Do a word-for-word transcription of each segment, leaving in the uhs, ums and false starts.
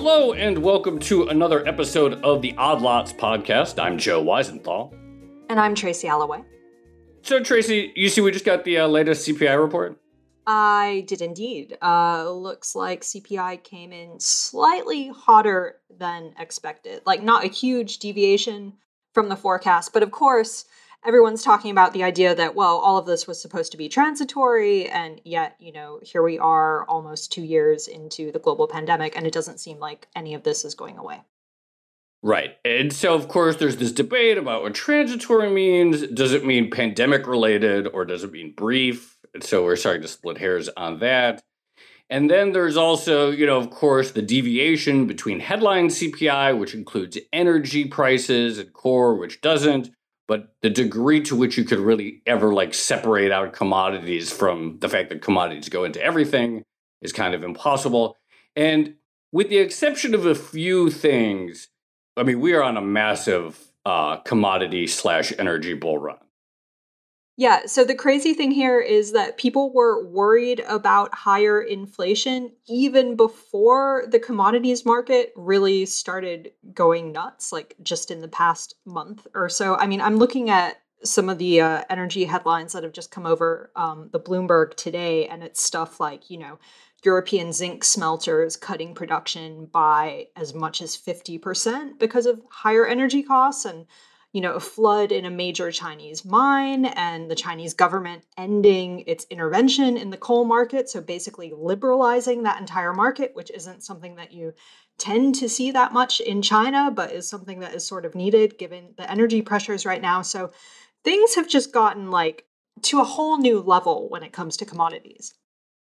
Hello and welcome to another episode of the Odd Lots podcast. I'm Joe Weisenthal. And I'm Tracy Alloway. So Tracy, you see we just got the uh, latest C P I report? I did indeed. Uh, looks like C P I came in slightly hotter than expected. Like not a huge deviation from the forecast, but of course, everyone's talking about the idea that, well, all of this was supposed to be transitory, and yet, you know, here we are almost two years into the global pandemic, and it doesn't seem like any of this is going away. Right. And so, of course, there's this debate about what transitory means. Does it mean pandemic related or does it mean brief? And so we're starting to split hairs on that. And then there's also, you know, of course, the deviation between headline C P I, which includes energy prices, and core, which doesn't. But the degree to which you could really ever like separate out commodities from the fact that commodities go into everything is kind of impossible. And with the exception of a few things, I mean, we are on a massive uh, commodity slash energy bull run. Yeah, so the crazy thing here is that people were worried about higher inflation even before the commodities market really started going nuts, like just in the past month or so. I mean, I'm looking at some of the uh, energy headlines that have just come over um, the Bloomberg today, and it's stuff like, you know, European zinc smelters cutting production by as much as fifty percent because of higher energy costs, and you know, a flood in a major Chinese mine, and the Chinese government ending its intervention in the coal market. So basically liberalizing that entire market, which isn't something that you tend to see that much in China, but is something that is sort of needed given the energy pressures right now. So things have just gotten like to a whole new level when it comes to commodities.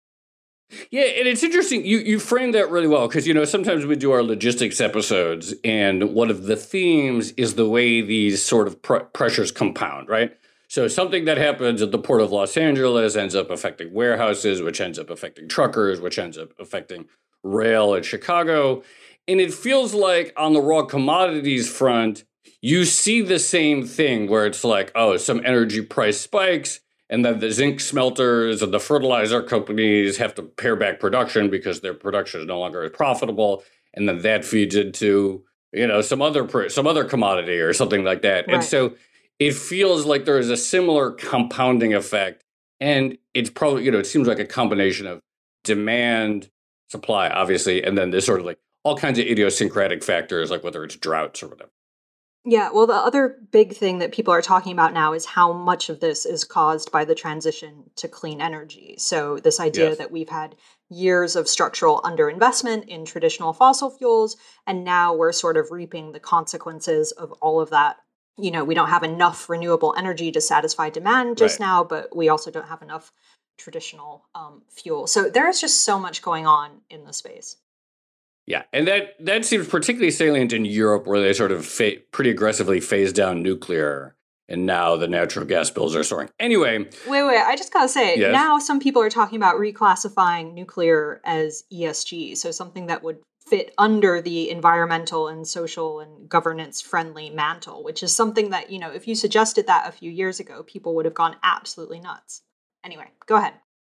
Yeah, and it's interesting. You you framed that really well because, you know, sometimes we do our logistics episodes, and one of the themes is the way these sort of pr- pressures compound, right? So something that happens at the Port of Los Angeles ends up affecting warehouses, which ends up affecting truckers, which ends up affecting rail in Chicago. And it feels like on the raw commodities front, you see the same thing where it's like, oh, some energy price spikes, and then the zinc smelters and the fertilizer companies have to pare back production because their production is no longer as profitable. And then that feeds into, you know, some other some other commodity or something like that. Right. And so it feels like there is a similar compounding effect. And it's probably, you know, it seems like a combination of demand, supply, obviously, and then there's sort of like all kinds of idiosyncratic factors, like whether it's droughts or whatever. Yeah, well, the other big thing that people are talking about now is how much of this is caused by the transition to clean energy. So this idea yes. that we've had years of structural underinvestment in traditional fossil fuels, and now we're sort of reaping the consequences of all of that. You know, we don't have enough renewable energy to satisfy demand just right. now, but we also don't have enough traditional um, fuel. So there's just so much going on in the space. Yeah, and that, that seems particularly salient in Europe, where they sort of fa- pretty aggressively phased down nuclear, and now the natural gas bills are soaring. Anyway. Wait, wait, I just gotta say, yes. now some people are talking about reclassifying nuclear as E S G, so something that would fit under the environmental and social and governance-friendly mantle, which is something that, you know, if you suggested that a few years ago, people would have gone absolutely nuts. Anyway, go ahead.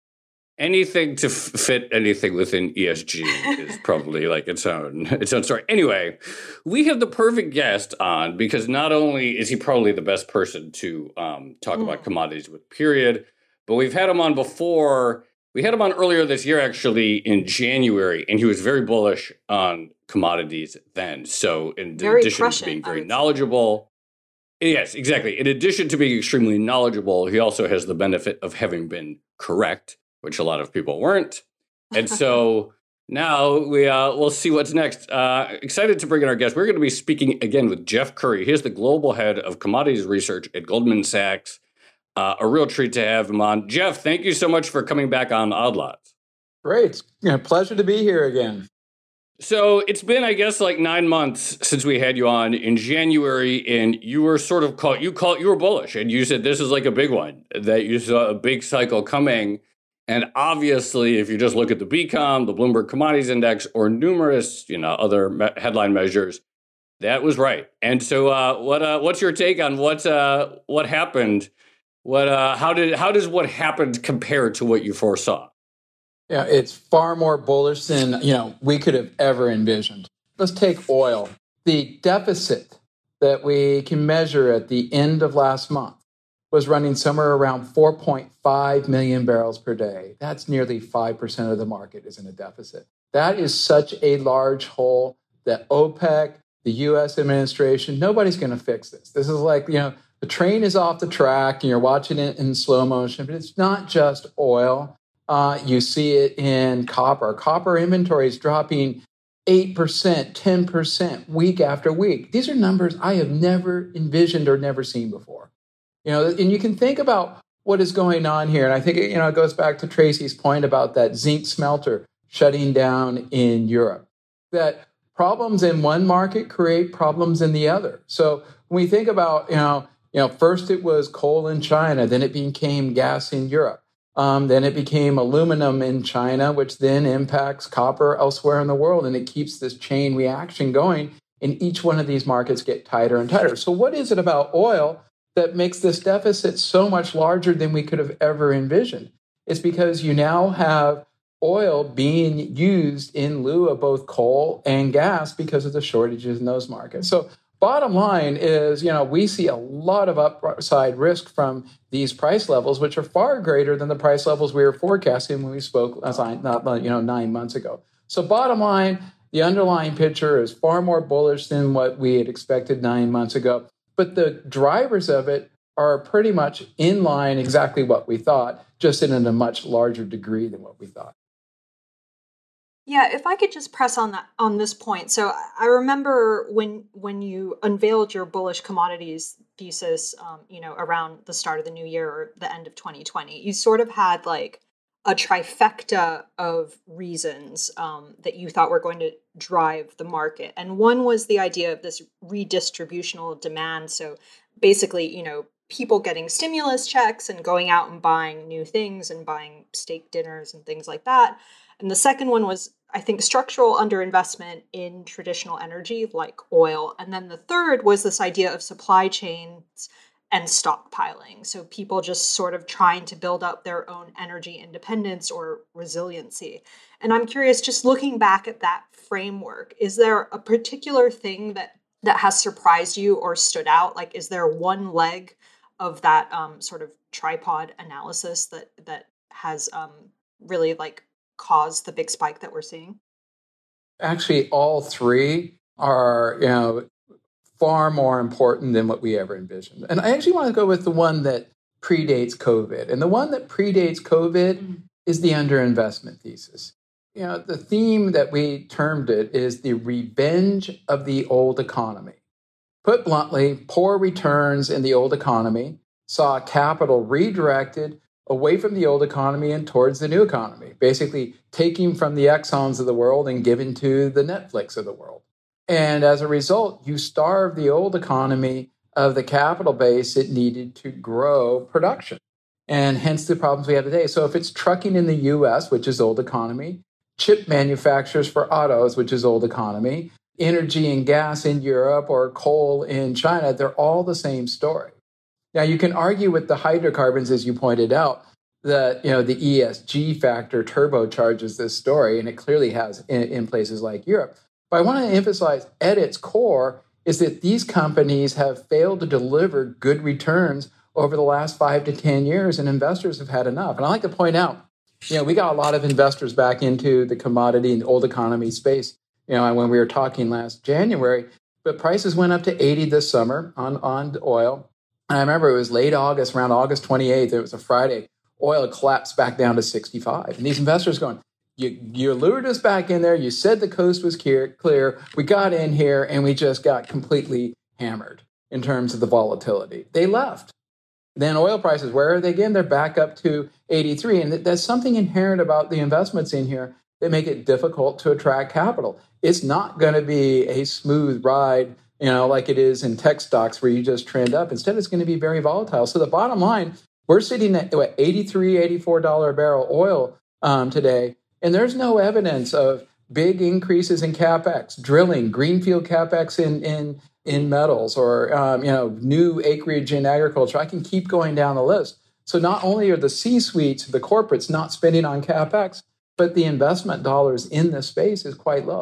Anything to f- fit anything within E S G is probably like its own its own story. Anyway, we have the perfect guest on because not only is he probably the best person to um, talk mm. about commodities with, period, but we've had him on before. We had him on earlier this year, actually, in January, and he was very bullish on commodities then. So in very addition prescient, to being very knowledgeable, say. yes, exactly. In addition to being extremely knowledgeable, he also has the benefit of having been correct, which a lot of people weren't. And so now we, uh, we'll see what's next. Uh, excited to bring in our guest. We're going to be speaking again with Jeff Currie. He's the global head of commodities research at Goldman Sachs. Uh, a real treat to have him on. Jeff, thank you so much for coming back on Odd Lots. Great. Yeah, pleasure to be here again. So it's been, I guess, like nine months since we had you on in January, and you were sort of called, you called, you were bullish, and you said this is like a big one, that you saw a big cycle coming. And obviously, if you just look at the B COM, the Bloomberg Commodities Index, or numerous, you know, other me- headline measures, that was right. And so, uh, what uh, what's your take on what uh, what happened? What uh, how did how does what happened compare to what you foresaw? Yeah, it's far more bullish than, you know, we could have ever envisioned. let's take oil. The deficit that we can measure at the end of last month was running somewhere around four point five million barrels per day. That's nearly five percent of the market is in a deficit. That is such a large hole that OPEC, the U S administration, nobody's going to fix this. This is like, you know, the train is off the track and you're watching it in slow motion, but it's not just oil. Uh, you see it in copper. Copper inventory is dropping eight percent, ten percent week after week. These are numbers I have never envisioned or never seen before. You know, and you can think about what is going on here. And I think, you know, it goes back to Tracy's point about that zinc smelter shutting down in Europe, that problems in one market create problems in the other. So when we think about, you know, you know, first it was coal in China, then it became gas in Europe. Um, then it became aluminum in China, which then impacts copper elsewhere in the world. And it keeps this chain reaction going. And each one of these markets get tighter and tighter. So what is it about oil that makes this deficit so much larger than we could have ever envisioned? It's because you now have oil being used in lieu of both coal and gas because of the shortages in those markets. So bottom line is, you know, we see a lot of upside risk from these price levels, which are far greater than the price levels we were forecasting when we spoke, not, you know, nine months ago. So bottom line, the underlying picture is far more bullish than what we had expected nine months ago. But the drivers of it are pretty much in line exactly what we thought, just in a much larger degree than what we thought. Yeah, if I could just press on that on this point. So I remember when when you unveiled your bullish commodities thesis, um, you know, around the start of the new year or the end of twenty twenty, you sort of had like a trifecta of reasons um, that you thought were going to drive the market. And one was the idea of this redistributional demand. So basically, you know, people getting stimulus checks and going out and buying new things and buying steak dinners and things like that. And the second one was, I think, structural underinvestment in traditional energy like oil. And then the third was this idea of supply chains and stockpiling. So people just sort of trying to build up their own energy independence or resiliency. And I'm curious, just looking back at that framework, is there a particular thing that, that has surprised you or stood out? Like, is there one leg of that um, sort of tripod analysis that, that has um, really like caused the big spike that we're seeing? Actually, all three are, you know, far more important than what we ever envisioned. And I actually want to go with the one that predates COVID. And the one that predates COVID mm-hmm. is the underinvestment thesis. You know, the theme that we termed it is the revenge of the old economy. Put bluntly, poor returns in the old economy saw capital redirected away from the old economy and towards the new economy, basically taking from the Exxons of the world and giving to the Netflix of the world. And as a result, you starve the old economy of the capital base it needed to grow production, and hence the problems we have today. So if it's trucking in the U S, which is old economy, chip manufacturers for autos, which is old economy, energy and gas in Europe or coal in China, they're all the same story. Now, you can argue with the hydrocarbons, as you pointed out, that, you know, the E S G factor turbocharges this story, and it clearly has in, in places like Europe. But I want to emphasize at its core is that these companies have failed to deliver good returns over the last five to ten years, and investors have had enough. And I like to point out, you know, we got a lot of investors back into the commodity and old economy space, you know, when we were talking last January, but prices went up to eighty this summer on, on oil. And I remember it was late August, around August twenty-eighth, it was a Friday, oil collapsed back down to sixty-five. And these investors going, you, you lured us back in there. You said the coast was clear, clear. We got in here and we just got completely hammered in terms of the volatility. They left. Then oil prices, where are they again? They're back up to eighty-three. And there's something inherent about the investments in here that make it difficult to attract capital. It's not going to be a smooth ride, you know, like it is in tech stocks where you just trend up. Instead, it's going to be very volatile. So the bottom line, we're sitting at what, eighty-three dollars, eighty-four dollars a barrel oil um, today, and there's no evidence of big increases in CapEx, drilling, greenfield CapEx in in in metals, or um, you know, new acreage in agriculture. I can keep going down the list. So not only are the C-suites, the corporates, not spending on CapEx, but the investment dollars in this space is quite low.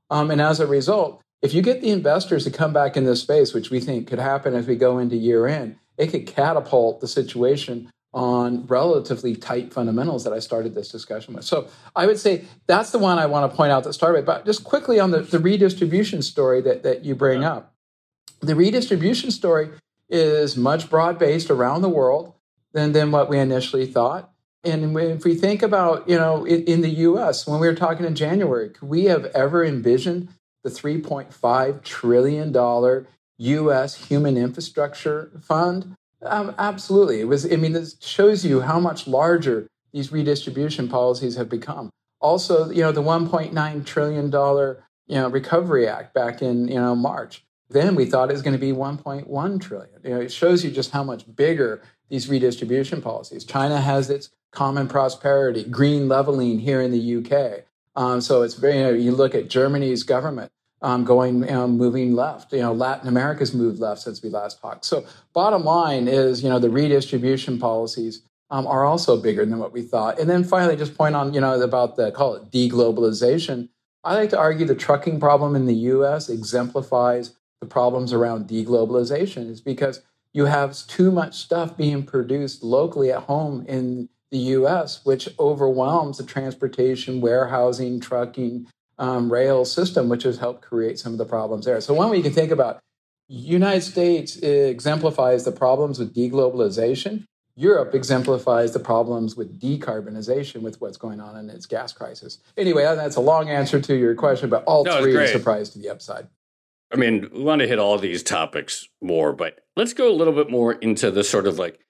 Um, and as a result, if you get the investors to come back in this space, which we think could happen as we go into year end, it could catapult the situation on relatively tight fundamentals that I started this discussion with. So I would say that's the one I want to point out to start with. But just quickly on the, the redistribution story that, that you bring up. The redistribution story is much broad-based around the world than, than what we initially thought. And if we think about, you know, in, in the U S, when we were talking in January, could we have ever envisioned the three point five trillion dollars U S human infrastructure fund? Um, absolutely. It was. I mean, this shows you how much larger these redistribution policies have become. Also, you know, the one point nine trillion dollars, you know, Recovery Act back in, you know, March. Then we thought it was going to be one point one trillion dollars. You know, it shows you just how much bigger these redistribution policies. China has its common prosperity, green leveling here in the U K. Um, so it's very, you know, you look at Germany's government um, going, you know, moving left. You know, Latin America's moved left since we last talked. So bottom line is, you know, the redistribution policies um, are also bigger than what we thought. And then finally, just point on, you know, about the, call it deglobalization. I like to argue the trucking problem in the U S exemplifies the problems around deglobalization, is because you have too much stuff being produced locally at home in the U S, which overwhelms the transportation, warehousing, trucking, um, rail system, which has helped create some of the problems there. So one way you can think about, United States exemplifies the problems with deglobalization. Europe exemplifies the problems with decarbonization, with what's going on in its gas crisis. Anyway, that's a long answer to your question, but all no, three are surprised to the upside. I mean, we want to hit all these topics more, but let's go a little bit more into the sort of like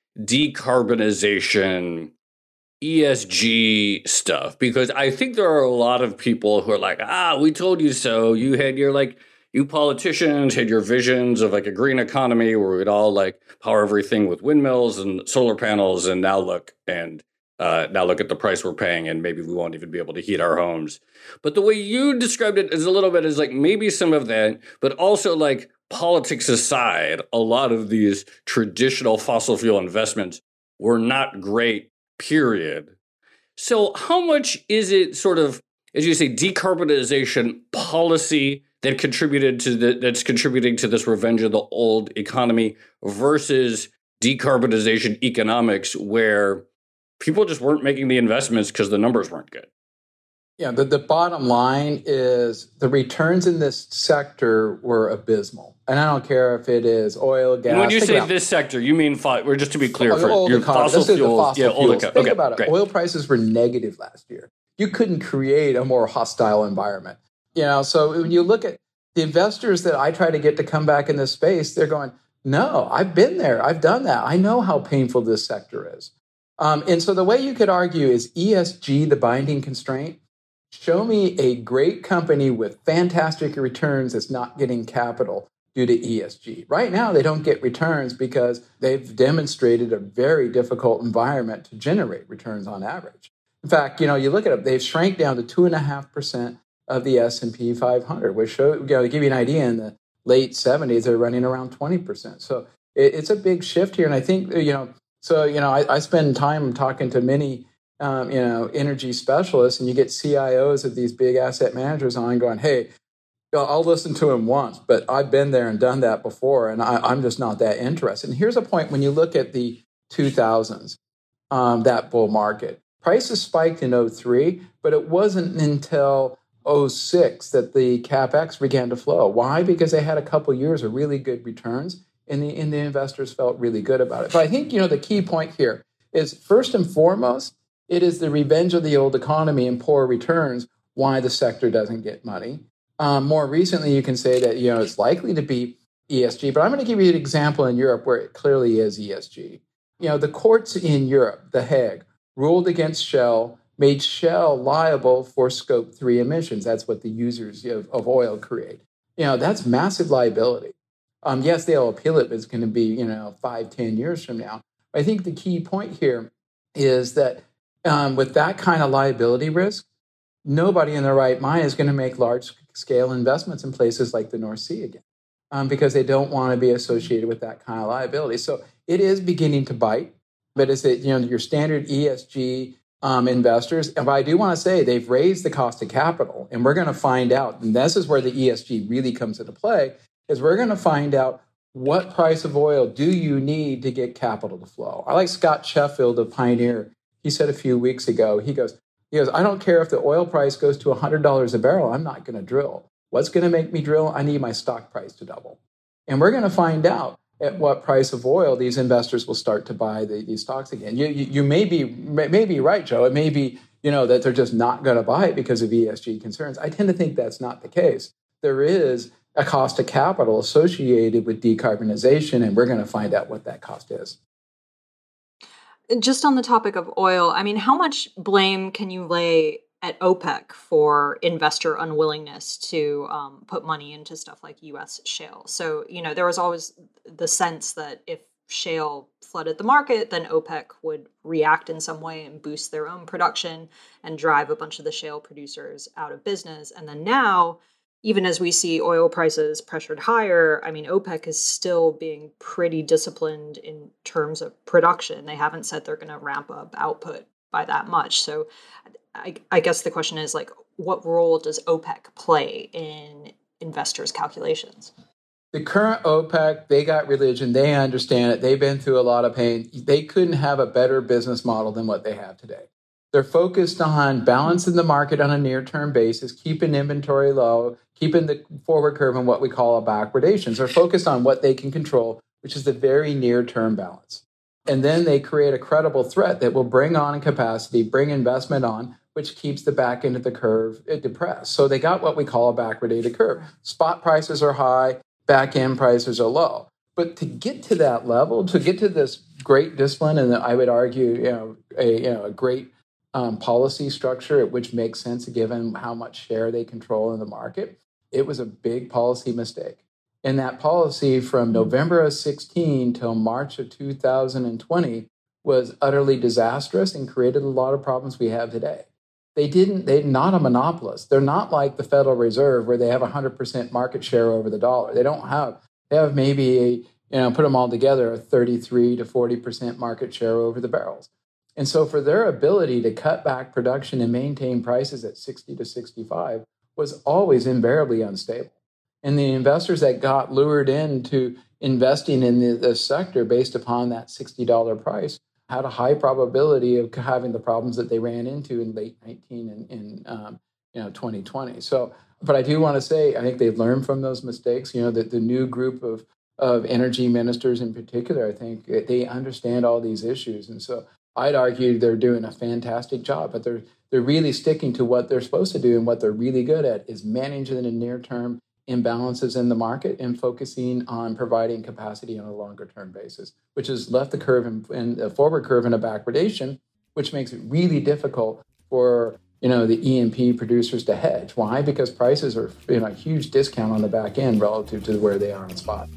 decarbonization, E S G stuff, because I think there are a lot of people who are like, ah, we told you so. You had your like, you politicians had your visions of like a green economy where we'd all like power everything with windmills and solar panels. And now look, and uh, now look at the price we're paying, and maybe we won't even be able to heat our homes. But the way you described it is a little bit is like maybe some of that, but also like politics aside, a lot of these traditional fossil fuel investments were not great, period. So how much is it sort of, as you say, decarbonization policy that contributed to the, that's contributing to this revenge of the old economy versus decarbonization economics where people just weren't making the investments because the numbers weren't good? Yeah, the, the bottom line is the returns in this sector were abysmal. And I don't care if it is oil, gas. And when you Think say about, this sector, you mean, fo- we're just to be clear, oh, for old your economy. fossil This is the fuels. fossil yeah, old fuels. eco- Think okay, about it. great. Oil prices were negative last year. You couldn't create a more hostile environment. You know, so when you look at the investors that I try to get to come back in this space, they're going, no, I've been there. I've done that. I know how painful this sector is. Um, and so the way you could argue is E S G the binding constraint. Show me a great company with fantastic returns that's not getting capital due to E S G. Right now, they don't get returns because they've demonstrated a very difficult environment to generate returns on average. In fact, you know, you look at it, they've shrank down to two and a half percent of the S and P five hundred, which show, you know, to give you an idea, in the late seventies, they're running around twenty percent. So it, it's a big shift here. And I think, you know, so, you know, I, I spend time talking to many Um, you know, energy specialists, and you get C I Os of these big asset managers on going, hey, I'll listen to him once, but I've been there and done that before, and I, I'm just not that interested. And here's a point: when you look at the two thousands, um, that bull market, prices spiked in oh three, but it wasn't until oh six that the CapEx began to flow. Why? Because they had a couple years of really good returns, and the, and the investors felt really good about it. But I think, you know, the key point here is, first and foremost, it is the revenge of the old economy and poor returns why the sector doesn't get money. Um, more recently, you can say that, you know, it's likely to be E S G, but I'm going to give you an example in Europe where it clearly is E S G. You know, the courts in Europe, The Hague, ruled against Shell, made Shell liable for scope three emissions. That's what the users of, of oil create. You know, that's massive liability. Um, yes, they'll appeal it, but it's going to be, you know, five, ten years from now. I think the key point here is that Um, with that kind of liability risk, nobody in their right mind is going to make large-scale investments in places like the North Sea again, um, because they don't want to be associated with that kind of liability. So it is beginning to bite, but is it, you know, your standard E S G um, investors. But I do want to say they've raised the cost of capital, and we're going to find out, and this is where the E S G really comes into play, is we're going to find out what price of oil do you need to get capital to flow. I like Scott Sheffield of Pioneer. He said a few weeks ago, he goes, he goes, I don't care if the oil price goes to one hundred dollars a barrel, I'm not going to drill. What's going to make me drill? I need my stock price to double. And we're going to find out at what price of oil these investors will start to buy the, these stocks again. You, you, you may be may be right, Joe. It may be, you know, that they're just not going to buy it because of E S G concerns. I tend to think that's not the case. There is a cost of capital associated with decarbonization, and we're going to find out what that cost is. Just on the topic of oil, I mean, how much blame can you lay at OPEC for investor unwillingness to um, put money into stuff like U S shale? So, you know, there was always the sense that if shale flooded the market, then OPEC would react in some way and boost their own production and drive a bunch of the shale producers out of business. And then now, even as we see oil prices pressured higher, I mean, OPEC is still being pretty disciplined in terms of production. They haven't said they're going to ramp up output by that much. So I, I guess the question is, like, what role does OPEC play in investors' calculations? The current OPEC, they got religion. They understand it. They've been through a lot of pain. They couldn't have a better business model than what they have today. They're focused on balancing the market on a near-term basis, keeping inventory low, keeping the forward curve in what we call a backwardation. So they're focused on what they can control, which is the very near-term balance. And then they create a credible threat that will bring on capacity, bring investment on, which keeps the back end of the curve depressed. So they got what we call a backwardated curve. Spot prices are high, back end prices are low. But to get to that level, to get to this great discipline, and I would argue, you know, a, you know, a great um, policy structure, which makes sense given how much share they control in the market, it was a big policy mistake. And that policy from November of sixteen till March of two thousand twenty was utterly disastrous and created a lot of problems we have today. They didn't, they're not a monopolist. They're not like the Federal Reserve where they have one hundred percent market share over the dollar. They don't have, they have maybe, a, you know, put them all together, a thirty-three to forty percent market share over the barrels. And so for their ability to cut back production and maintain prices at sixty to sixty-five was always invariably unstable. And the investors that got lured into investing in the, the sector based upon that sixty dollars price had a high probability of having the problems that they ran into in late nineteen and in um, you know twenty twenty. So, but I do want to say I think they've learned from those mistakes. You know, that the new group of of energy ministers in particular, I think they understand all these issues, and so I'd argue they're doing a fantastic job. But they're they're really sticking to what they're supposed to do, and what they're really good at is managing the near term imbalances in the market and focusing on providing capacity on a longer term basis, which has left the curve in, in the forward curve in a backwardation, which makes it really difficult for you know the E and P producers to hedge. Why? Because prices are you know a huge discount on the back end relative to where they are on spot.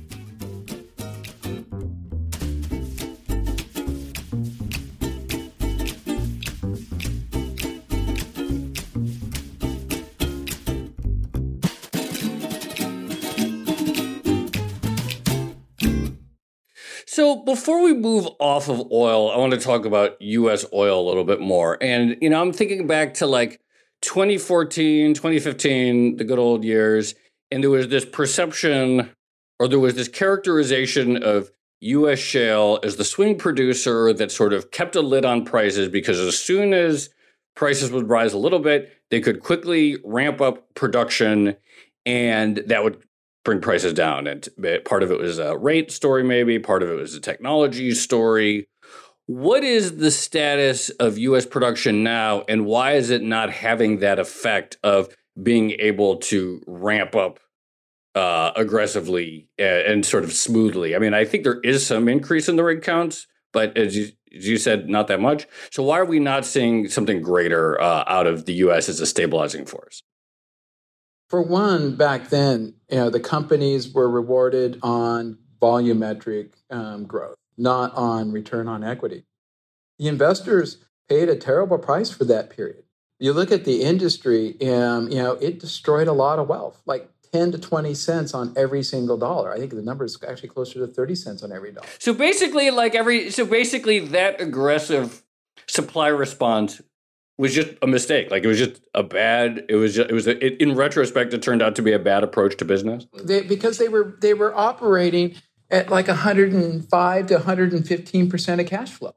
So before we move off of oil, I want to talk about U S oil a little bit more. And, you know, I'm thinking back to like twenty fourteen, twenty fifteen, the good old years. And there was this perception, or there was this characterization of U S shale as the swing producer that sort of kept a lid on prices, because as soon as prices would rise a little bit, they could quickly ramp up production, and that would bring prices down. And part of it was a rate story, maybe. Part of it was a technology story. What is the status of U S production now, and why is it not having that effect of being able to ramp up uh, aggressively and sort of smoothly? I mean, I think there is some increase in the rig counts, but as you, as you said, not that much. So why are we not seeing something greater uh, out of the U S as a stabilizing force? For one, back then, you know, the companies were rewarded on volumetric um, growth, not on return on equity. The investors paid a terrible price for that period. You look at the industry, and you know, it destroyed a lot of wealth, like ten to twenty cents on every single dollar. I think the number is actually closer to thirty cents on every dollar. So basically, like every, so basically that aggressive supply response was just a mistake. Like it was just a bad. It was just, it was a, it, in retrospect, it turned out to be a bad approach to business. They, because they were they were operating at like one hundred five to one hundred fifteen percent of cash flow.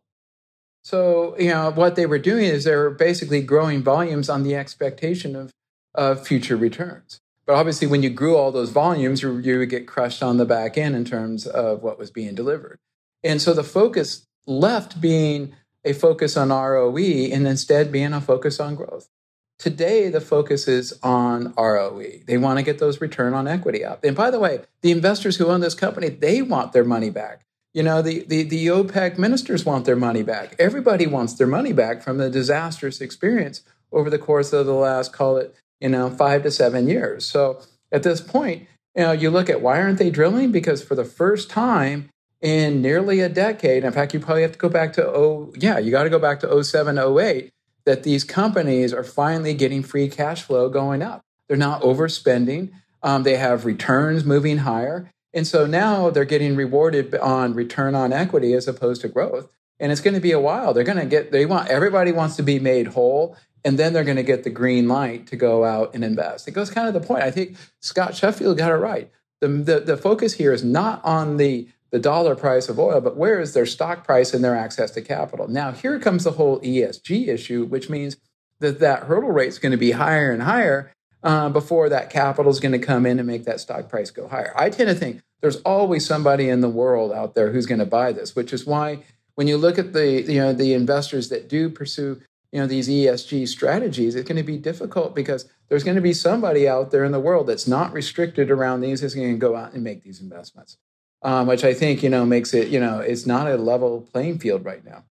So you know what they were doing is they were basically growing volumes on the expectation of of future returns. But obviously, when you grew all those volumes, you, you would get crushed on the back end in terms of what was being delivered. And so the focus left being a focus on R O E and instead being a focus on growth. Today, the focus is on R O E. They want to get those return on equity up. And by the way, the investors who own this company, they want their money back. You know, the, the, the OPEC ministers want their money back. Everybody wants their money back from the disastrous experience over the course of the last, call it, you know, five to seven years. So at this point, you know, you look at why aren't they drilling? Because for the first time in nearly a decade, in fact, you probably have to go back to, oh, yeah, you got to go back to oh seven, oh eight, that these companies are finally getting free cash flow going up. They're not overspending. Um, they have returns moving higher. And so now they're getting rewarded on return on equity as opposed to growth. And it's going to be a while. They're going to get, they want, everybody wants to be made whole. And then they're going to get the green light to go out and invest. It goes kind of the point. I think Scott Sheffield got it right. The, the, the focus here is not on the, the dollar price of oil, but where is their stock price and their access to capital? Now, here comes the whole E S G issue, which means that that hurdle rate is going to be higher and higher uh, before that capital is going to come in and make that stock price go higher. I tend to think there's always somebody in the world out there who's going to buy this, which is why when you look at the, you know, the investors that do pursue you know, these E S G strategies, it's going to be difficult because there's going to be somebody out there in the world that's not restricted around these is going to go out and make these investments, um, which I think, you know, makes it, you know, it's not a level playing field right now.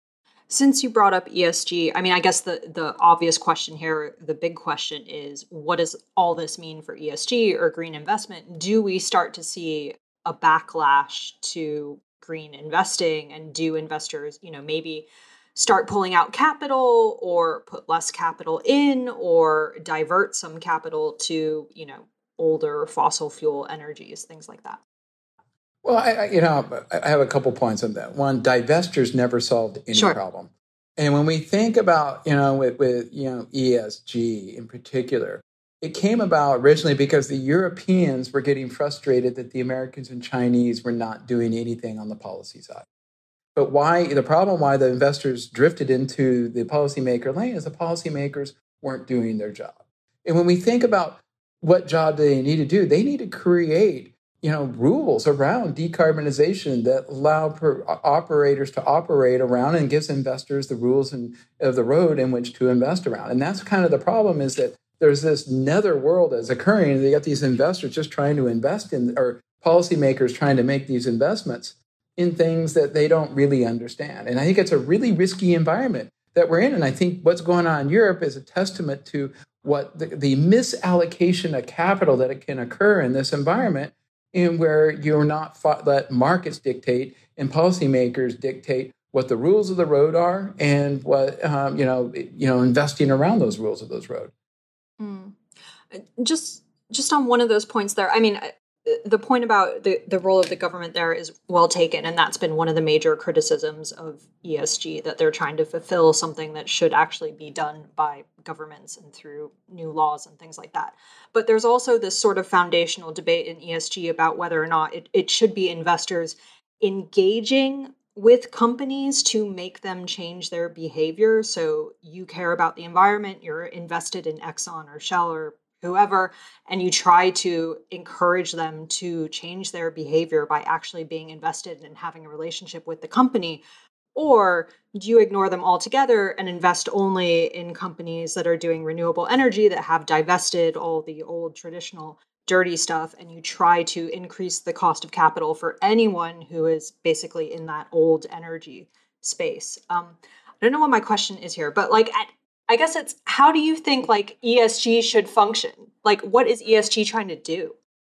Since you brought up E S G, I mean, I guess the, the obvious question here, the big question is, what does all this mean for E S G or green investment? Do we start to see a backlash to green investing, and do investors, you know, maybe start pulling out capital or put less capital in or divert some capital to, you know, older fossil fuel energies, things like that? Well, I, I you know, I have a couple points on that. One, divestors never solved any Sure. problem. And when we think about, you know, with, with, you know, E S G in particular, it came about originally because the Europeans were getting frustrated that the Americans and Chinese were not doing anything on the policy side. But why the problem why the investors drifted into the policymaker lane is the policymakers weren't doing their job. And when we think about what job do they need to do, they need to create, you know, rules around decarbonization that allow per, operators to operate around and gives investors the rules and, of the road in which to invest around. And that's kind of the problem, is that there's this nether world that's occurring. And you got these investors just trying to invest in, or policymakers trying to make these investments in things that they don't really understand. And I think it's a really risky environment that we're in. And I think what's going on in Europe is a testament to what the, the misallocation of capital that it can occur in this environment, in where you're not fought, let markets dictate and policymakers dictate what the rules of the road are and what, um, you know, you know, investing around those rules of those road. Mm. Just, just on one of those points there, I mean, the point about the, the role of the government there is well taken, and that's been one of the major criticisms of E S G, that they're trying to fulfill something that should actually be done by governments and through new laws and things like that. But there's also this sort of foundational debate in E S G about whether or not it, it should be investors engaging with companies to make them change their behavior. So you care about the environment, you're invested in Exxon or Shell or whoever, and you try to encourage them to change their behavior by actually being invested and having a relationship with the company? Or do you ignore them altogether and invest only in companies that are doing renewable energy, that have divested all the old traditional dirty stuff, and you try to increase the cost of capital for anyone who is basically in that old energy space? Um, I don't know what my question is here, but like at I guess it's, how do you think like E S G should function? Like, what is E S G trying to do?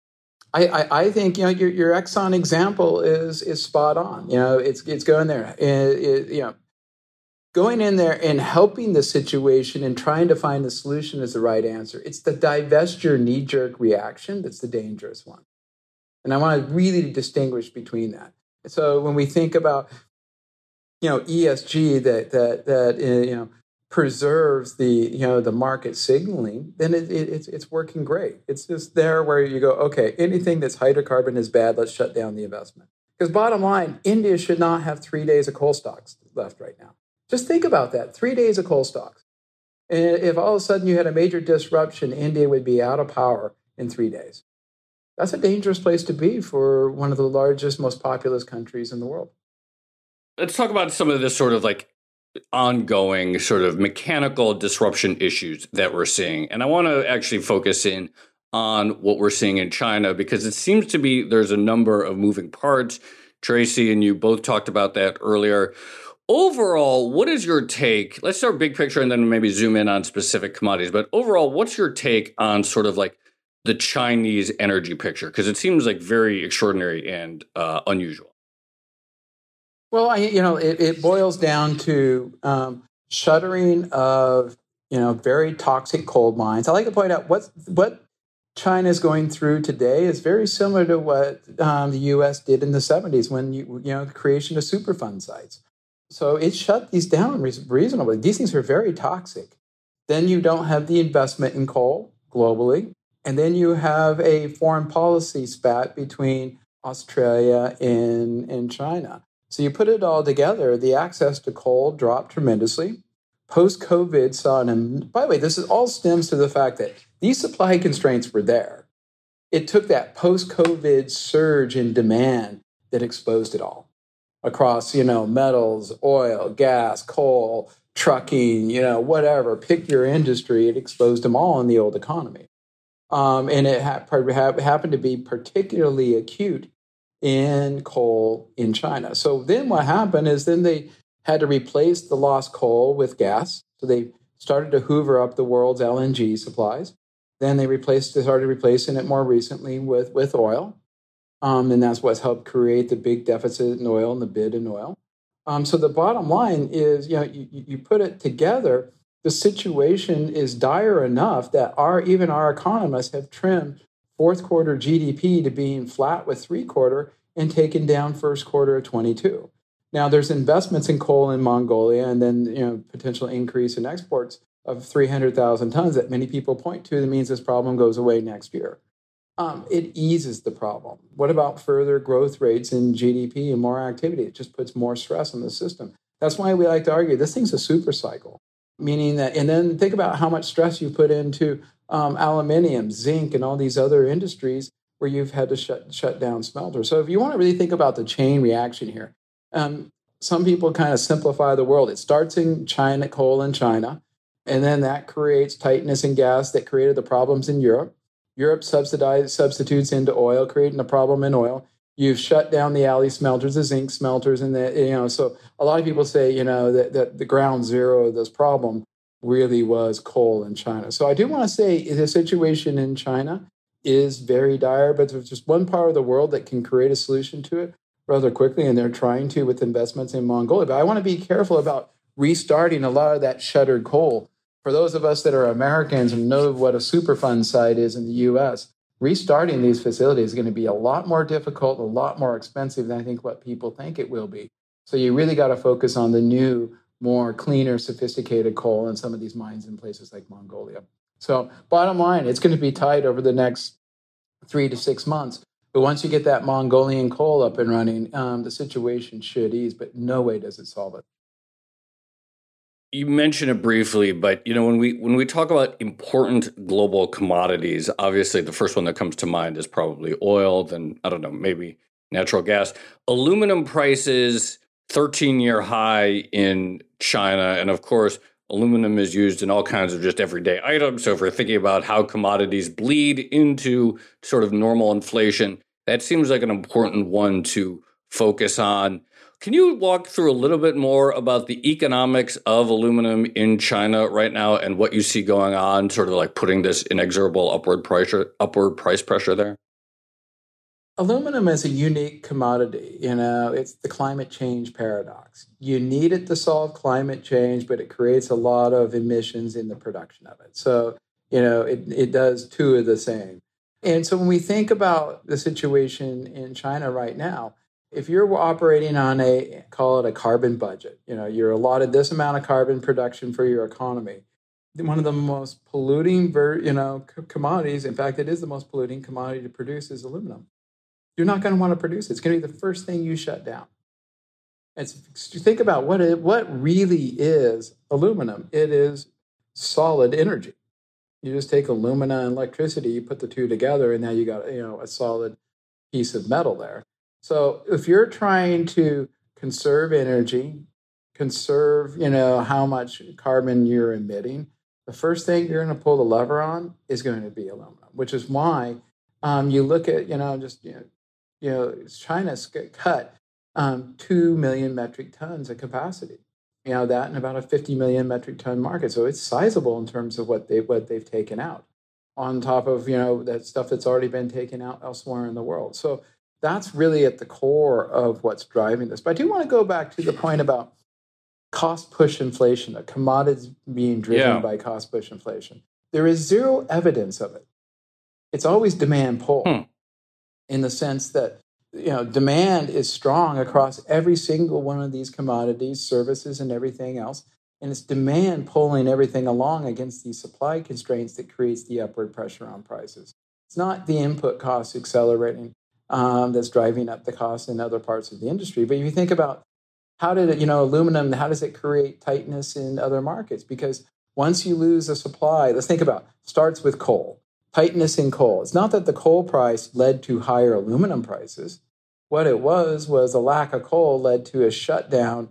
I, I, I think, you know, your, your Exxon example is is spot on. You know, it's it's going there. It, it, you know, going in there and helping the situation and trying to find the solution is the right answer. It's the divest your knee-jerk reaction that's the dangerous one. And I want to really distinguish between that. So when we think about, you know, E S G, that that that uh, you know. preserves the, you know, the market signaling, then it, it, it's it's working great. It's just there where you go, okay, anything that's hydrocarbon is bad. Let's shut down the investment. Because bottom line, India should not have three days of coal stocks left right now. Just think about that, three days of coal stocks. And if all of a sudden you had a major disruption, India would be out of power in three days. That's a dangerous place to be for one of the largest, most populous countries in the world. Let's talk about some of this sort of like ongoing sort of mechanical disruption issues that we're seeing. And I want to actually focus in on what we're seeing in China, because it seems to be there's a number of moving parts. Tracy and you both talked about that earlier. Overall, what is your take? Let's start big picture and then maybe zoom in on specific commodities. But overall, what's your take on sort of like the Chinese energy picture? Because it seems like very extraordinary and uh, unusual. Well, I, you know, it, it boils down to um, shuttering of, you know, very toxic coal mines. I like to point out what what China is going through today is very similar to what um, the U S did in the seventies when, you, you know, the creation of Superfund sites. So it shut these down reasonably. These things are very toxic. Then you don't have the investment in coal globally. And then you have a foreign policy spat between Australia and, and China. So you put it all together, the access to coal dropped tremendously. Post-COVID saw an, by the way, this is all stems to the fact that these supply constraints were there. It took that post-COVID surge in demand that exposed it all across, you know, metals, oil, gas, coal, trucking, you know, whatever, pick your industry, it exposed them all in the old economy. Um, and it ha- ha- happened to be particularly acute in coal in China. So then what happened is then they had to replace the lost coal with gas. So they started to hoover up the world's L N G supplies. Then they replaced, they started replacing it more recently with, with oil. Um, and that's what's helped create the big deficit in oil and the bid in oil. Um, so the bottom line is, you know, you, you put it together, the situation is dire enough that our even our economists have trimmed fourth quarter G D P to being flat with three quarter and taken down first quarter of twenty-two. Now there's investments in coal in Mongolia and then, you know, potential increase in exports of three hundred thousand tons that many people point to. That means this problem goes away next year. Um, it eases the problem. What about further growth rates in G D P and more activity? It just puts more stress on the system. That's why we like to argue this thing's a super cycle, meaning that, and then think about how much stress you put into um, aluminium, zinc, and all these other industries where you've had to shut, shut down smelters. So if you want to really think about the chain reaction here, um, some people kind of simplify the world. It starts in China, coal in China, and then that creates tightness in gas that created the problems in Europe. Europe subsidized, substitutes into oil, creating a problem in oil. You've shut down the alley smelters, the zinc smelters, and the, you know, so a lot of people say, you know, that, that the ground zero of this problem really was coal in China. So I do want to say the situation in China is very dire, but there's just one part of the world that can create a solution to it rather quickly, and they're trying to with investments in Mongolia. But I want to be careful about restarting a lot of that shuttered coal. For those of us that are Americans and know what a Superfund site is in the U S, restarting these facilities is going to be a lot more difficult, a lot more expensive than I think what people think it will be. So you really got to focus on the new, more cleaner, sophisticated coal in some of these mines in places like Mongolia. So bottom line, it's going to be tight over the next three to six months. But once you get that Mongolian coal up and running, um, the situation should ease, but no way does it solve it. You mentioned it briefly, but you know when we when we talk about important global commodities, obviously the first one that comes to mind is probably oil, then I don't know, maybe natural gas. Aluminum prices, thirteen-year high in China, and of course, aluminum is used in all kinds of just everyday items. So if we're thinking about how commodities bleed into sort of normal inflation, that seems like an important one to focus on. Can you walk through a little bit more about the economics of aluminum in China right now and what you see going on, sort of like putting this inexorable upward pressure, upward price pressure there? Aluminum is a unique commodity. You know, it's the climate change paradox. You need it to solve climate change, but it creates a lot of emissions in the production of it. So, you know, it, it does two of the same. And so when we think about the situation in China right now, if you're operating on a, call it a carbon budget, you know, you're allotted this amount of carbon production for your economy. One of the most polluting, you know, commodities, in fact, it is the most polluting commodity to produce, is aluminum. You're not going to want to produce it. It's going to be the first thing you shut down. And so think about what it, what really is aluminum. It is solid energy. You just take alumina and electricity, you put the two together, and now you got, you know, a solid piece of metal there. So if you're trying to conserve energy, conserve, you know, how much carbon you're emitting, the first thing you're going to pull the lever on is going to be aluminum, which is why um, you look at, you know, just, you know, you know China's cut um, two million metric tons of capacity. You know, that and about a fifty million metric ton market. So it's sizable in terms of what, they, what they've taken out on top of, you know, that stuff that's already been taken out elsewhere in the world. So that's really at the core of what's driving this. But I do want to go back to the point about cost push inflation, a commodities being driven yeah. by cost push inflation. There is zero evidence of it. It's always demand pull hmm. in the sense that, you know, demand is strong across every single one of these commodities, services, and everything else. And it's demand pulling everything along against these supply constraints that creates the upward pressure on prices. It's not the input costs accelerating um, that's driving up the costs in other parts of the industry. But if you think about how did it, you know, aluminum, how does it create tightness in other markets? Because once you lose a supply, let's think about, starts with coal. Tightness in coal. It's not that the coal price led to higher aluminum prices. What it was was a lack of coal led to a shutdown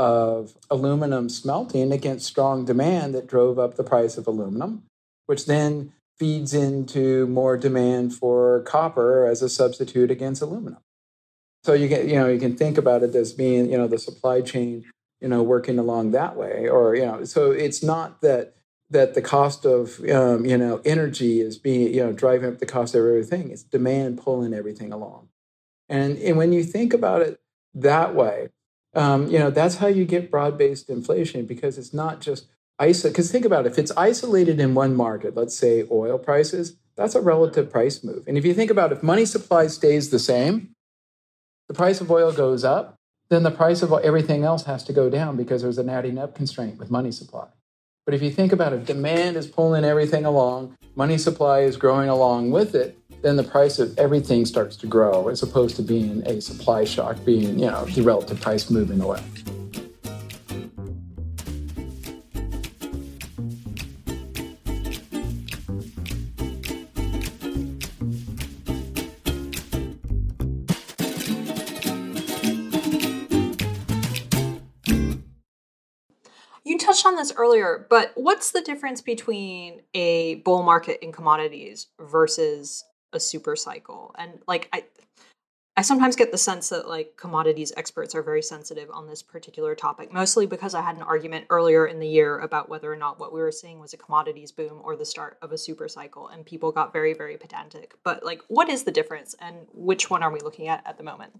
of aluminum smelting against strong demand that drove up the price of aluminum, which then feeds into more demand for copper as a substitute against aluminum. So you get, you know, you can think about it as being, you know, the supply chain, you know, working along that way, or, you know, so it's not that that the cost of, um, you know, energy is being, you know, driving up the cost of everything. It's demand pulling everything along. And, and when you think about it that way, um, you know, that's how you get broad-based inflation, because it's not just isolated. Because think about it, if it's isolated in one market, let's say oil prices, that's a relative price move. And if you think about if money supply stays the same, the price of oil goes up, then the price of everything else has to go down because there's an adding up constraint with money supply. But if you think about it, demand is pulling everything along, money supply is growing along with it, then the price of everything starts to grow as opposed to being a supply shock, being, you know, the relative price move in oil. You touched on this earlier, but what's the difference between a bull market in commodities versus a super cycle? And like, I, I sometimes get the sense that like commodities experts are very sensitive on this particular topic, mostly because I had an argument earlier in the year about whether or not what we were seeing was a commodities boom or the start of a super cycle. And people got very, very pedantic. But like, what is the difference and which one are we looking at at the moment?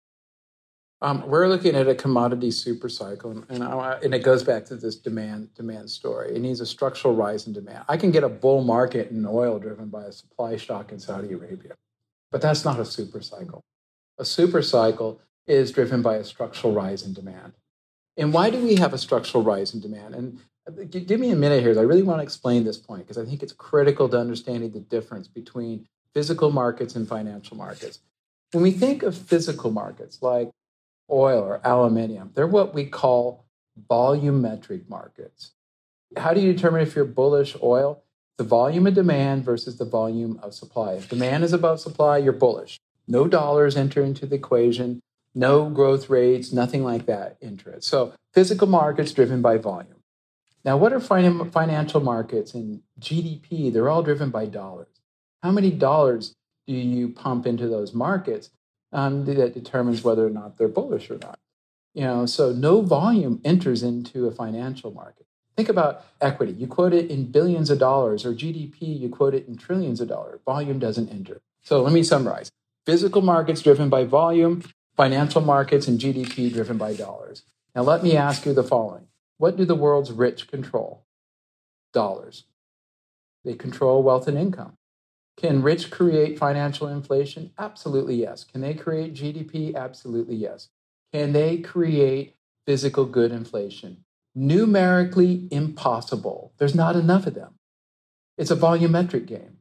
Um, we're looking at a commodity super cycle, and, and, I, and it goes back to this demand demand story. It needs a structural rise in demand. I can get a bull market in oil driven by a supply shock in Saudi Arabia, but that's not a super cycle. A super cycle is driven by a structural rise in demand. And why do we have a structural rise in demand? And give me a minute here. I really want to explain this point because I think it's critical to understanding the difference between physical markets and financial markets. When we think of physical markets like oil or aluminium, they're what we call volumetric markets. How do you determine if you're bullish oil? The volume of demand versus the volume of supply. If demand is above supply, you're bullish. No dollars enter into the equation, no growth rates, nothing like that enter it. So physical markets driven by volume. Now, what are fin- financial markets and G D P? They're all driven by dollars. How many dollars do you pump into those markets? Um, that determines whether or not they're bullish or not. You know, so no volume enters into a financial market. Think about equity. You quote it in billions of dollars, or G D P, you quote it in trillions of dollars. Volume doesn't enter. So let me summarize. Physical markets driven by volume, financial markets and G D P driven by dollars. Now let me ask you the following. What do the world's rich control? Dollars. They control wealth and income. Can rich create financial inflation? Absolutely yes. Can they create G D P? Absolutely yes. Can they create physical good inflation? Numerically impossible. There's not enough of them. It's a volumetric game.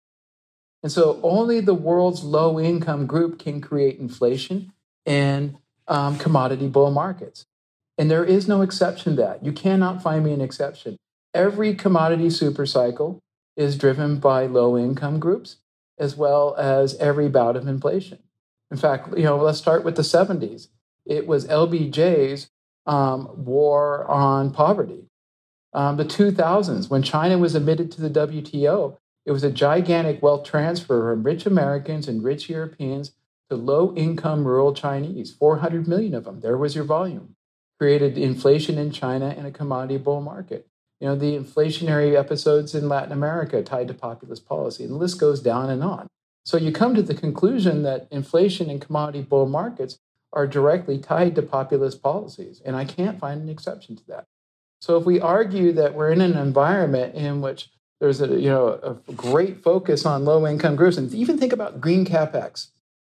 And so only the world's low income group can create inflation in um, commodity bull markets. And there is no exception to that. You cannot find me an exception. Every commodity super cycle is driven by low income groups, as well as every bout of inflation. In fact, you know, let's start with the seventies. It was L B J's um, war on poverty. Um, the two thousands, when China was admitted to the W T O, it was a gigantic wealth transfer from rich Americans and rich Europeans to low-income rural Chinese, four hundred million of them. There was your volume. Created inflation in China and a commodity bull market. You know, the inflationary episodes in Latin America tied to populist policy, and the list goes down and on. So you come to the conclusion that inflation and commodity bull markets are directly tied to populist policies, and I can't find an exception to that. So if we argue that we're in an environment in which there's a you know a great focus on low-income groups, and even think about green capex.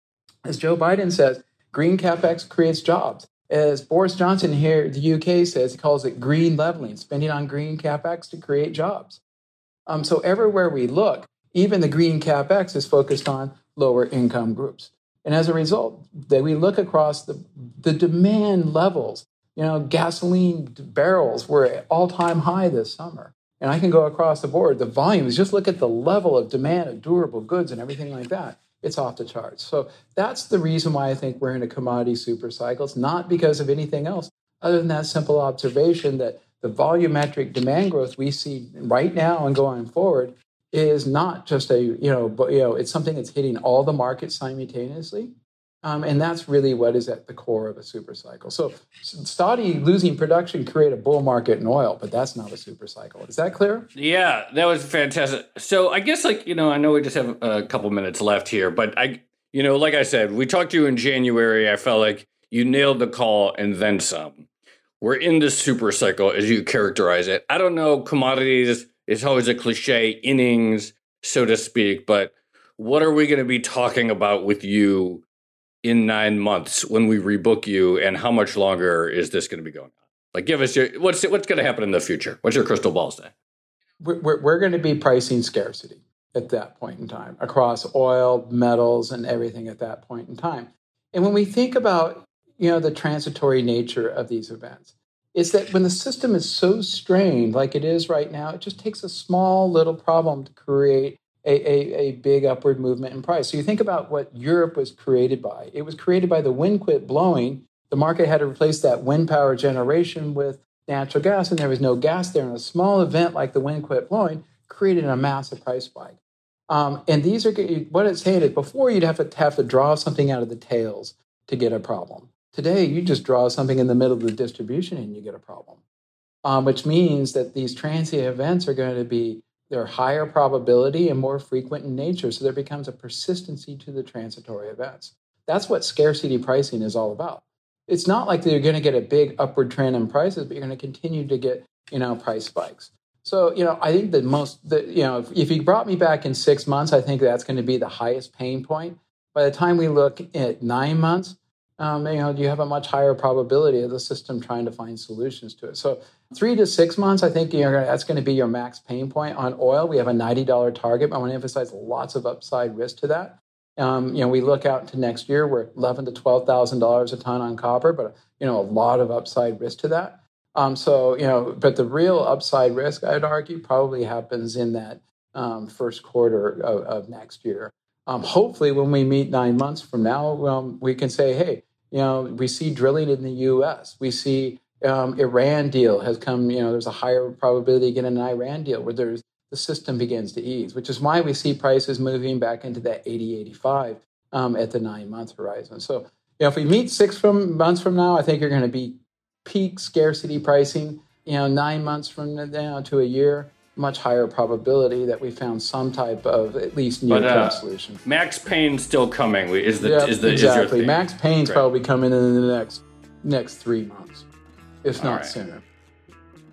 As Joe Biden says, green capex creates jobs. As Boris Johnson here, the U K says, he calls it green leveling, spending on green capex to create jobs. Um, so everywhere we look, even the green capex is focused on lower income groups. And as a result, that we look across the, the demand levels, you know, gasoline barrels were at all-time high this summer. And I can go across the board. The volumes, just look at the level of demand of durable goods and everything like that. It's off the charts. So that's the reason why I think we're in a commodity super cycle. It's not because of anything else other than that simple observation that the volumetric demand growth we see right now and going forward is not just a, you know, but, you know, it's something that's hitting all the markets simultaneously. Um, and that's really what is at the core of a super cycle. So Saudi losing production created a bull market in oil, but that's not a super cycle. Is that clear? Yeah, that was fantastic. So I guess, like, you know, I know we just have a couple minutes left here, but I, you know, like I said, we talked to you in January. I felt like you nailed the call and then some. We're in this super cycle, as you characterize it. I don't know, commodities is always a cliche, innings, so to speak, but what are we going to be talking about with you in nine months when we rebook you, and how much longer is this going to be going on? Like, give us your, what's what's going to happen in the future? What's your crystal ball say? We're, we're, we're going to be pricing scarcity at that point in time across oil, metals, and everything at that point in time. And when we think about, you know, the transitory nature of these events, is that when the system is so strained like it is right now, it just takes a small little problem to create A, a, a big upward movement in price. So you think about what Europe was created by. It was created by the wind quit blowing. The market had to replace that wind power generation with natural gas, and there was no gas there. And a small event like the wind quit blowing created a massive price spike. Um, and these are what it's saying is before you'd have to have to draw something out of the tails to get a problem. Today, you just draw something in the middle of the distribution and you get a problem, um, which means that these transient events are going to be they're higher probability and more frequent in nature, so there becomes a persistency to the transitory events. That's what scarcity pricing is all about. It's not like you're going to get a big upward trend in prices, but you're going to continue to get, you know, price spikes. So, you know, I think the most, the, you know, if, if you brought me back in six months, I think that's going to be the highest pain point. By the time we look at nine months, um, you know, you have a much higher probability of the system trying to find solutions to it. So three to six months, I think you're gonna, that's going to be your max pain point. On oil, we have a ninety dollars target. I want to emphasize lots of upside risk to that. Um, you know, we look out to next year, we're eleven thousand to twelve thousand dollars a ton on copper, but, you know, a lot of upside risk to that. Um, so, you know, but the real upside risk, I'd argue, probably happens in that um, first quarter of, of next year. Um, hopefully, when we meet nine months from now, um, we can say, hey, you know, we see drilling in the U S. We see um, Iran deal has come, you know, there's a higher probability of getting an Iran deal where there's the system begins to ease, which is why we see prices moving back into that eighty, eighty-five um, at the nine-month horizon. So, you know, if we meet six from, months from now, I think you're going to be peak scarcity pricing. You know, nine months from now to a year, much higher probability that we found some type of at least near-term uh, solution. Max pain still coming. Is the yep, is the exactly is your max pain's Great. Probably coming in the next next three months, if not right. sooner.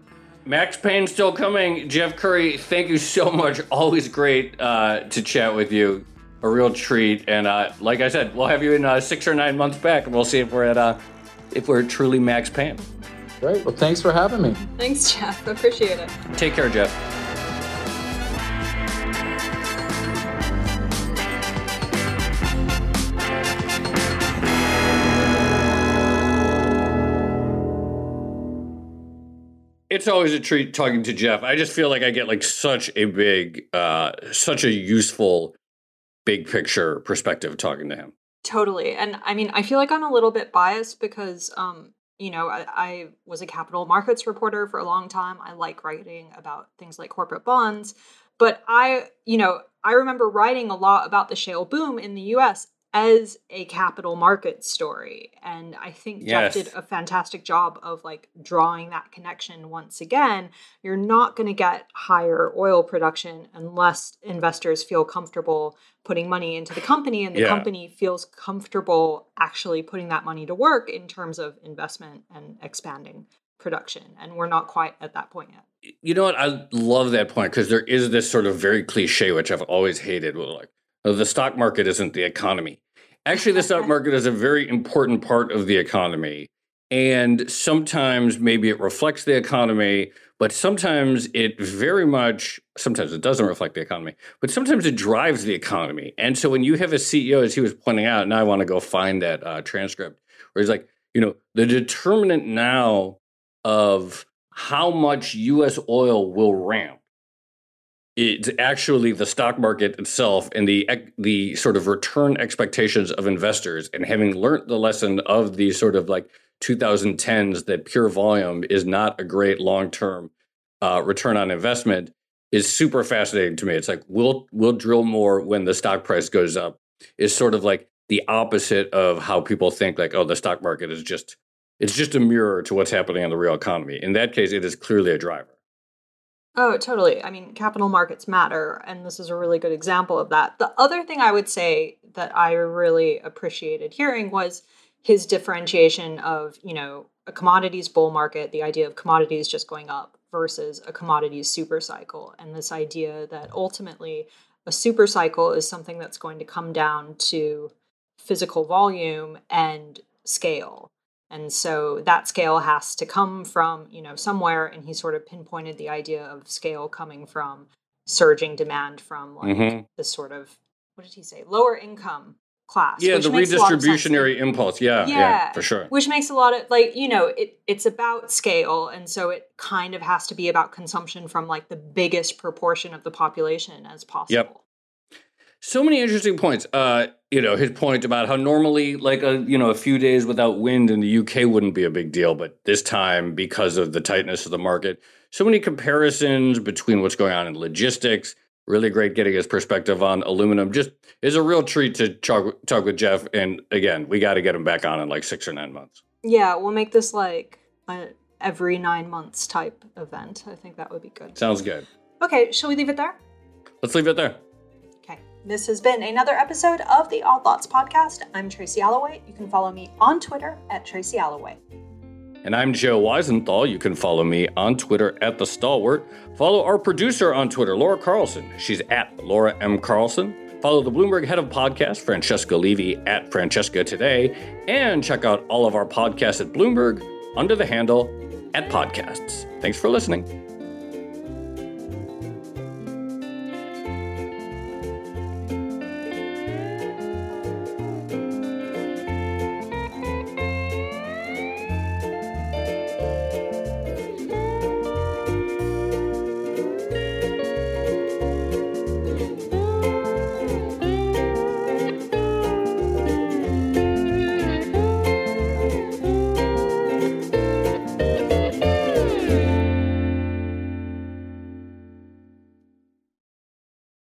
Max Payne still coming. Jeff Currie, thank you so much. Always great uh, to chat with you. A real treat. And uh, like I said, we'll have you in uh, six or nine months back, and we'll see if we're at uh, if we're truly Max Payne. Great. Well, thanks for having me. Thanks, Jeff. Appreciate it. Take care, Jeff. It's always a treat talking to Jeff. I just feel like I get like such a big, uh, such a useful, big picture perspective talking to him. Totally. And I mean, I feel like I'm a little bit biased because, um, you know, I, I was a capital markets reporter for a long time. I like writing about things like corporate bonds. But I, you know, I remember writing a lot about the shale boom in the U S as a capital market story. And I think yes. Jeff did a fantastic job of like drawing that connection once again. You're not going to get higher oil production unless investors feel comfortable putting money into the company and the yeah. company feels comfortable actually putting that money to work in terms of investment and expanding production. And we're not quite at that point yet. You know what? I love that point because there is this sort of very cliche, which I've always hated, with like, oh, the stock market isn't the economy. Actually, the stock market is a very important part of the economy. And sometimes maybe it reflects the economy, but sometimes it very much, sometimes it doesn't reflect the economy, but sometimes it drives the economy. And so when you have a C E O, as he was pointing out, and I want to go find that uh, transcript, where he's like, you know, the determinant now of how much U S oil will ramp, it's actually the stock market itself and the the sort of return expectations of investors. And having learned the lesson of the sort of like twenty tens that pure volume is not a great long-term uh, return on investment is super fascinating to me. It's like, we'll, we'll drill more when the stock price goes up is sort of like the opposite of how people think like, oh, the stock market is just, it's just a mirror to what's happening in the real economy. In that case, it is clearly a driver. Oh, totally. I mean, capital markets matter, and this is a really good example of that. The other thing I would say that I really appreciated hearing was his differentiation of, you know, a commodities bull market, the idea of commodities just going up versus a commodities super cycle, and this idea that ultimately a super cycle is something that's going to come down to physical volume and scale. And so that scale has to come from, you know, somewhere. And he sort of pinpointed the idea of scale coming from surging demand from like mm-hmm. this sort of, what did he say? Lower income class. Yeah, the redistributionary impulse. Yeah, yeah, yeah, for sure. Which makes a lot of like, you know, it it's about scale. And so it kind of has to be about consumption from like the biggest proportion of the population as possible. Yep. So many interesting points. Uh, you know, his point about how normally, like a you know, a few days without wind in the U K wouldn't be a big deal, but this time, because of the tightness of the market, so many comparisons between what's going on in logistics. Really great getting his perspective on aluminum. Just is a real treat to talk, talk with Jeff. And again, we got to get him back on in like six or nine months. Yeah, we'll make this like a every nine months type event. I think that would be good. Sounds good. Okay, shall we leave it there? Let's leave it there. This has been another episode of the Odd Lots podcast. I'm Tracy Alloway. You can follow me on Twitter at Tracy Alloway. And I'm Joe Weisenthal. You can follow me on Twitter at The Stalwart. Follow our producer on Twitter, Laura Carlson. She's at Laura M. Carlson. Follow the Bloomberg head of podcast, Francesca Levy, at Francesca Today. And check out all of our podcasts at Bloomberg under the handle at Podcasts. Thanks for listening.